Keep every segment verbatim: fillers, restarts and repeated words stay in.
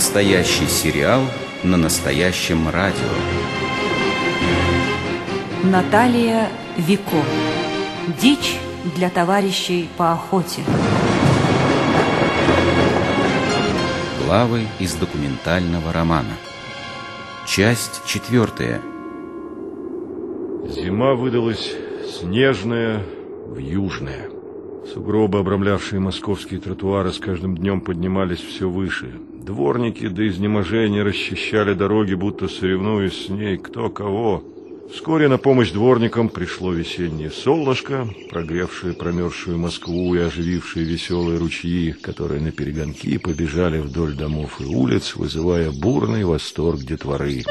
Настоящий сериал на настоящем радио. Наталья Вико. Дичь для товарищей по охоте. Главы из документального романа. Часть четвертая. Зима выдалась снежная, вьюжная. Сугробы, обрамлявшие московские тротуары, с каждым днем поднимались все выше. Дворники до изнеможения расчищали дороги, будто соревнуясь с ней кто кого. Вскоре на помощь дворникам пришло весеннее солнышко, прогревшее промерзшую Москву и оживившие веселые ручьи, которые наперегонки побежали вдоль домов и улиц, вызывая бурный восторг детворы.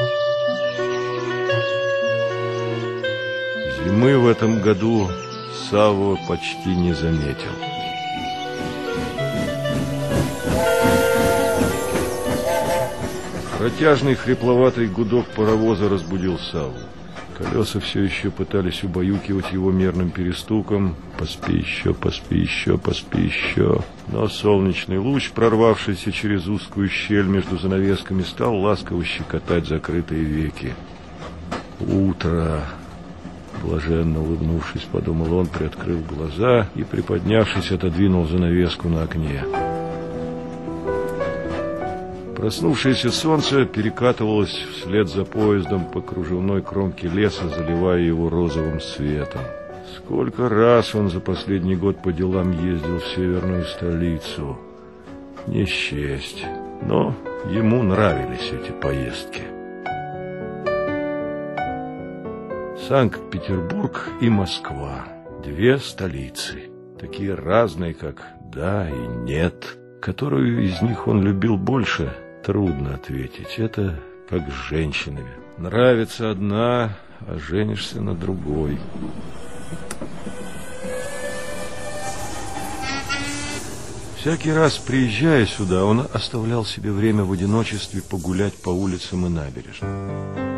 Зимы в этом году Савва почти не заметил. Протяжный хрипловатый гудок паровоза разбудил Савву. Колеса все еще пытались убаюкивать его мерным перестуком. Поспи еще, поспи еще, поспи еще. Но солнечный луч, прорвавшийся через узкую щель между занавесками, стал ласково щекотать закрытые веки. Утро! Блаженно улыбнувшись, подумал он, приоткрыл глаза и, приподнявшись, отодвинул занавеску на окне. Проснувшееся солнце перекатывалось вслед за поездом по кружевной кромке леса, заливая его розовым светом. Сколько раз он за последний год по делам ездил в северную столицу. Не счесть, но ему нравились эти поездки. Санкт-Петербург и Москва. Две столицы. Такие разные, как «да» и «нет». Которую из них он любил больше, трудно ответить. Это как с женщинами. Нравится одна, а женишься на другой. Всякий раз, приезжая сюда, он оставлял себе время в одиночестве погулять по улицам и набережным.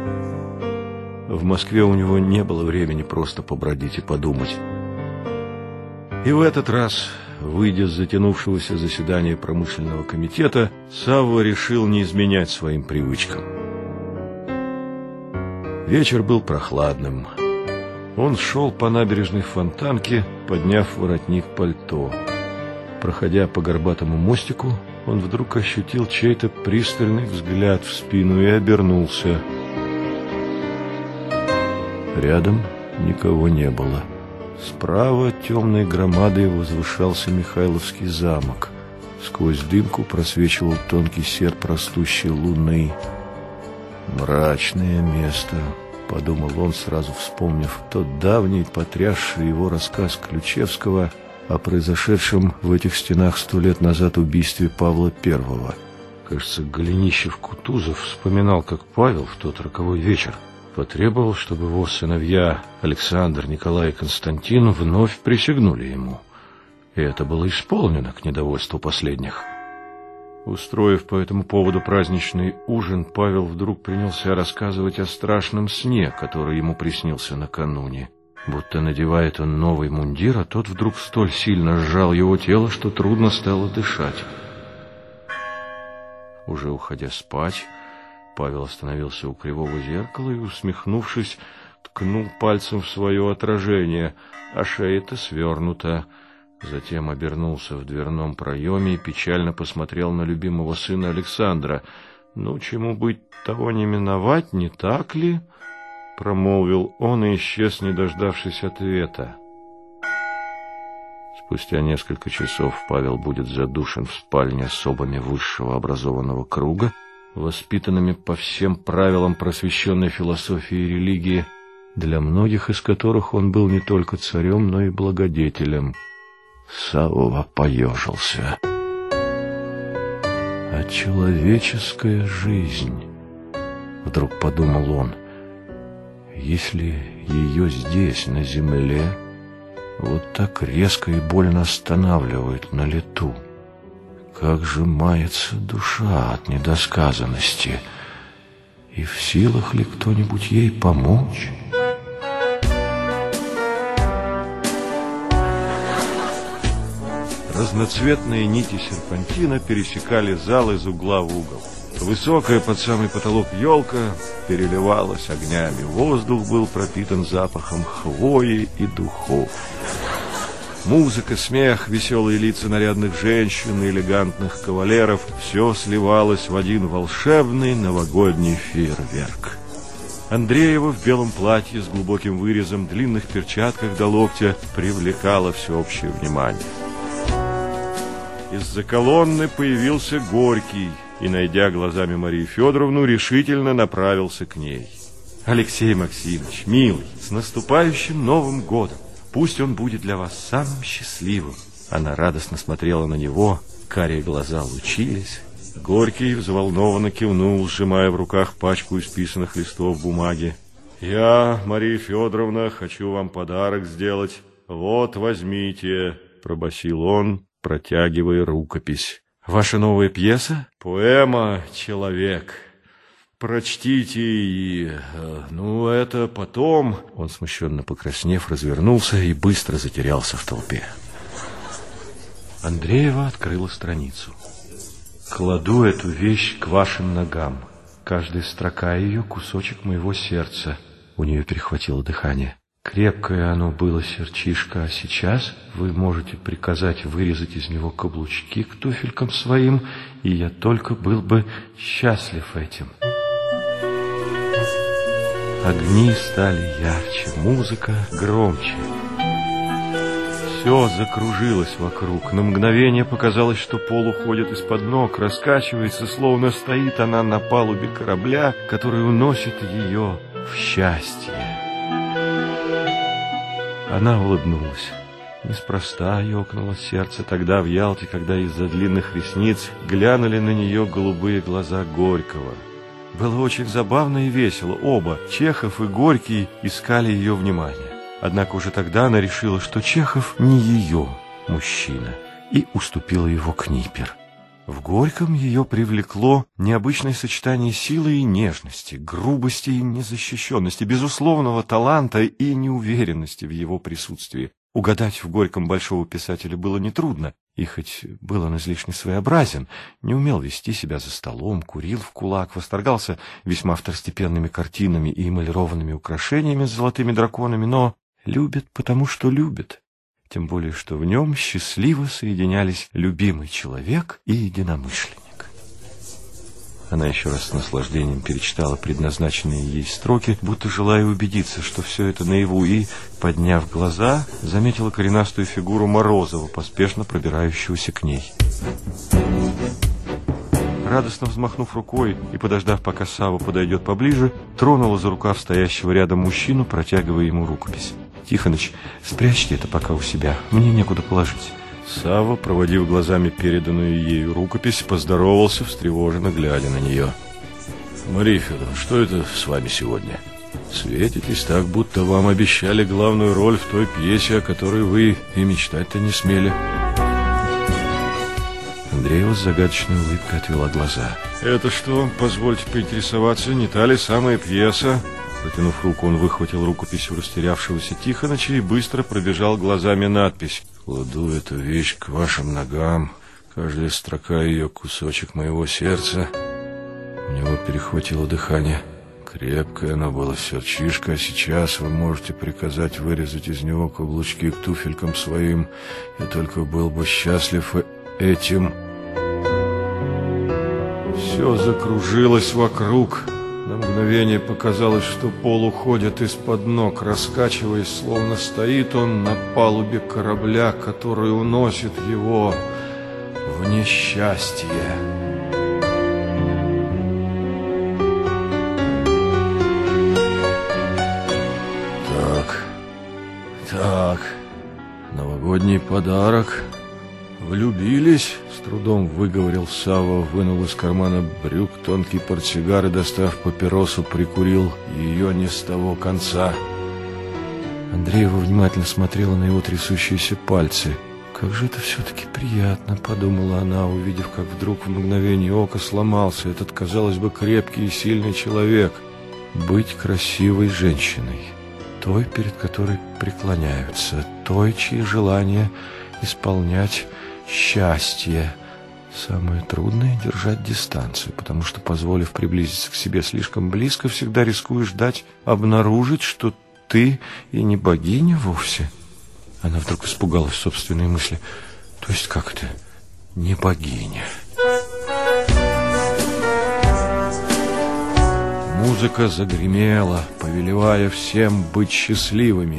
В Москве у него не было времени просто побродить и подумать. И в этот раз, выйдя с затянувшегося заседания промышленного комитета, Савва решил не изменять своим привычкам. Вечер был прохладным. Он шел по набережной Фонтанки, подняв воротник пальто. Проходя по горбатому мостику, он вдруг ощутил чей-то пристальный взгляд в спину и обернулся. Рядом никого не было. Справа темной громадой возвышался Михайловский замок. Сквозь дымку просвечивал тонкий серп растущей луны. «Мрачное место», — подумал он, сразу вспомнив тот давний, потрясший его рассказ Ключевского о произошедшем в этих стенах сто лет назад убийстве Павла Первого. Кажется, Голенищев-Кутузов вспоминал, как Павел в тот роковой вечер потребовал, чтобы его сыновья Александр, Николай и Константин вновь присягнули ему. И это было исполнено к недовольству последних. Устроив по этому поводу праздничный ужин, Павел вдруг принялся рассказывать о страшном сне, который ему приснился накануне. Будто надевает он новый мундир, а тот вдруг столь сильно сжал его тело, что трудно стало дышать. Уже уходя спать, Павел остановился у кривого зеркала и, усмехнувшись, ткнул пальцем в свое отражение, а шея-то свернута. Затем обернулся в дверном проеме и печально посмотрел на любимого сына Александра. «Ну, чему быть, того не миновать, не так ли?» — промолвил он и исчез, не дождавшись ответа. Спустя несколько часов Павел будет задушен в спальне особами высшего образованного круга, воспитанными по всем правилам просвещенной философии и религии, для многих из которых он был не только царем, но и благодетелем. Савва поежился. «А человеческая жизнь, — вдруг подумал он, — если ее здесь, на земле, вот так резко и больно останавливают на лету, как же мается душа от недосказанности, и в силах ли кто-нибудь ей помочь?» Разноцветные нити серпантина пересекали зал из угла в угол. Высокая под самый потолок елка переливалась огнями. Воздух был пропитан запахом хвои и духов. Музыка, смех, веселые лица нарядных женщин и элегантных кавалеров — все сливалось в один волшебный новогодний фейерверк. Андреева в белом платье с глубоким вырезом, длинных перчатках до локтя привлекала всеобщее внимание. Из-за колонны появился Горький и, найдя глазами Марию Федоровну, решительно направился к ней. «Алексей Максимович, милый, с наступающим Новым годом! Пусть он будет для вас самым счастливым!» Она радостно смотрела на него, карие глаза лучились. Горький взволнованно кивнул, сжимая в руках пачку исписанных листов бумаги. «Я, Мария Федоровна, хочу вам подарок сделать. Вот, возьмите», — пробасил он, протягивая рукопись. «Ваша новая пьеса?» «Поэма «Человек». Прочтите и... ну, это потом...» Он, смущенно покраснев, развернулся и быстро затерялся в толпе. Андреева открыла страницу. «Кладу эту вещь к вашим ногам. Каждая строка ее — кусочек моего сердца». У нее перехватило дыхание. «Крепкое оно было, сердчишко, а сейчас вы можете приказать вырезать из него каблучки к туфелькам своим, и я только был бы счастлив этим». Огни стали ярче, музыка громче. Все закружилось вокруг. На мгновение показалось, что пол уходит из-под ног, раскачивается, словно стоит она на палубе корабля, который уносит ее в счастье. Она улыбнулась. Неспроста ёкнуло сердце тогда в Ялте, когда из-за длинных ресниц глянули на нее голубые глаза Горького. Было очень забавно и весело. Оба, Чехов и Горький, искали ее внимание. Однако уже тогда она решила, что Чехов не ее мужчина, и уступила его Книпер. В Горьком ее привлекло необычное сочетание силы и нежности, грубости и незащищенности, безусловного таланта и неуверенности в его присутствии. Угадать в Горьком большого писателя было нетрудно, и хоть был он излишне своеобразен, не умел вести себя за столом, курил в кулак, восторгался весьма второстепенными картинами и эмалированными украшениями с золотыми драконами, но любит потому, что любит. Тем более, что в нем счастливо соединялись любимый человек и единомышленник. Она еще раз с наслаждением перечитала предназначенные ей строки, будто желая убедиться, что все это наяву, и, подняв глаза, заметила коренастую фигуру Морозова, поспешно пробирающегося к ней. Радостно взмахнув рукой и подождав, пока Савва подойдет поближе, тронула за рукав стоящего рядом мужчину, протягивая ему рукопись. «Тихоныч, спрячьте это пока у себя, мне некуда положить». Савва, проводив глазами переданную ею рукопись, поздоровался, встревоженно глядя на нее. «Мария Федоровна, что это с вами сегодня? Светитесь так, будто вам обещали главную роль в той пьесе, о которой вы и мечтать-то не смели». Андреева с загадочной улыбкой отвела глаза. «Это что, позвольте поинтересоваться, не та ли самая пьеса?» Протянув руку, он выхватил рукопись у растерявшегося Тихоныча и быстро пробежал глазами надпись. «Кладу эту вещь к вашим ногам, каждая строка ее — кусочек моего сердца». У него перехватило дыхание. «Крепкое оно было, сердчишко, а сейчас вы можете приказать вырезать из него каблучки к туфелькам своим. Я только был бы счастлив этим». Все закружилось вокруг. На мгновение показалось, что пол уходит из-под ног, раскачиваясь, словно стоит он на палубе корабля, который уносит его в несчастье. Так, так, новогодний подарок. Влюбились? С трудом выговорил Савва, вынул из кармана брюк тонкий портсигар и, достав папиросу, прикурил ее не с того конца. Андреева внимательно смотрела на его трясущиеся пальцы. «Как же это все-таки приятно», — подумала она, увидев, как вдруг в мгновение ока сломался этот, казалось бы, крепкий и сильный человек. Быть красивой женщиной, той, перед которой преклоняются, той, чьи желания исполнять счастье, Самое трудное — держать дистанцию, потому что, позволив приблизиться к себе слишком близко, всегда рискуешь дать обнаружить, что ты и не богиня вовсе. Она вдруг испугалась собственной мысли. То есть как это? Не богиня. Музыка загремела, повелевая всем быть счастливыми.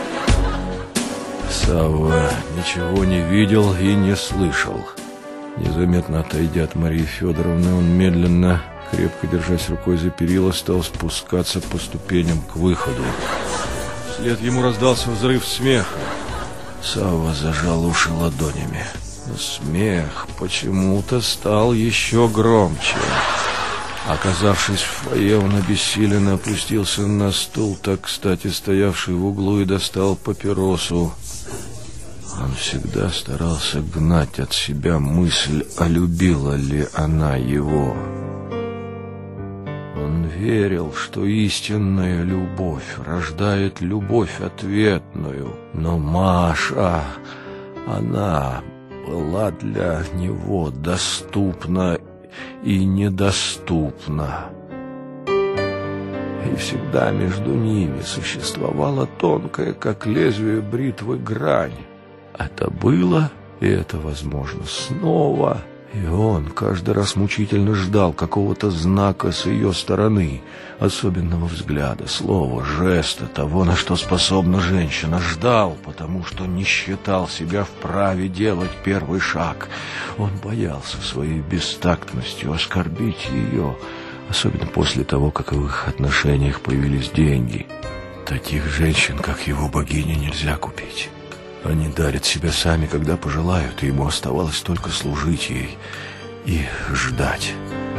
Савва ничего не видел и не слышал. Незаметно отойдя от Марии Федоровны, он медленно, крепко держась рукой за перила, стал спускаться по ступеням к выходу. Вслед ему раздался взрыв смеха. Савва зажал уши ладонями. Но смех почему-то стал еще громче. Оказавшись в фойе, он обессиленно опустился на стул, так кстати стоявший в углу, и достал папиросу. Он всегда старался гнать от себя мысль, а любила ли она его. Он верил, что истинная любовь рождает любовь ответную. Но Маша, она была для него доступна и недоступна. И всегда между ними существовала тонкая, как лезвие бритвы, грань. Это было, и это возможно снова. И он каждый раз мучительно ждал какого-то знака с ее стороны, особенного взгляда, слова, жеста, того, на что способна женщина. Ждал, потому что не считал себя вправе делать первый шаг. Он боялся своей бестактностью оскорбить ее, особенно после того, как в их отношениях появились деньги. Таких женщин, как его богиня, нельзя купить. Они дарят себя сами, когда пожелают, и ему оставалось только служить ей и ждать.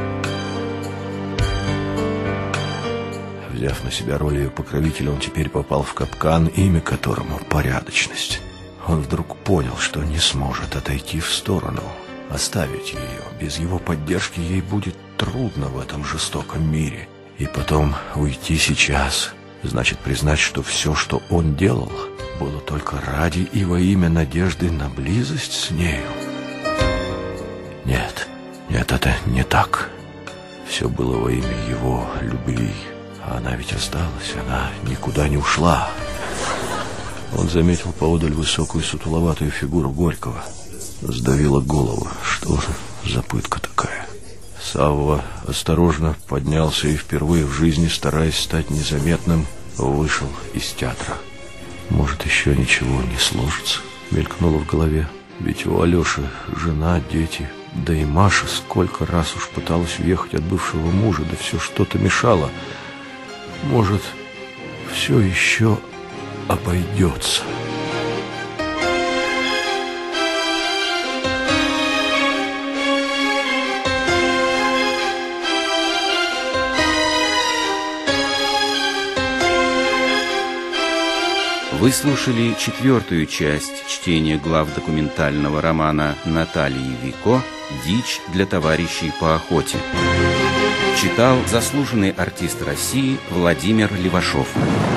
Взяв на себя роль ее покровителя, он теперь попал в капкан, имя которому — порядочность. Он вдруг понял, что не сможет отойти в сторону, оставить ее. Без его поддержки ей будет трудно в этом жестоком мире. И потом уйти сейчас значит признать, что все, что он делал, было только ради и во имя надежды на близость с нею. Нет, нет, это не так. Все было во имя его любви. А она ведь осталась, она никуда не ушла. Он заметил поодаль высокую сутуловатую фигуру Горького. Сдавило голову. Что за пытка такая? Савва осторожно поднялся и впервые в жизни, стараясь стать незаметным, вышел из театра. Может, еще ничего не сложится, мелькнуло в голове. Ведь у Алеши жена, дети, да и Маша сколько раз уж пыталась уехать от бывшего мужа, да все что-то мешало. Может, все еще обойдется. Вы слушали четвертую часть чтения глав документального романа Натальи Вико «Дичь для товарищей по охоте». Читал заслуженный артист России Владимир Левашов.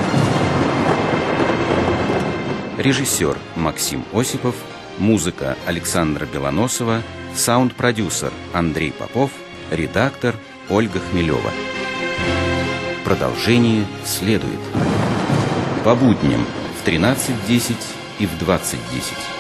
Режиссер Максим Осипов, музыка Александра Белоносова, саунд-продюсер Андрей Попов, редактор Ольга Хмелева. Продолжение следует. По будням в тринадцать десять и в двадцать десять.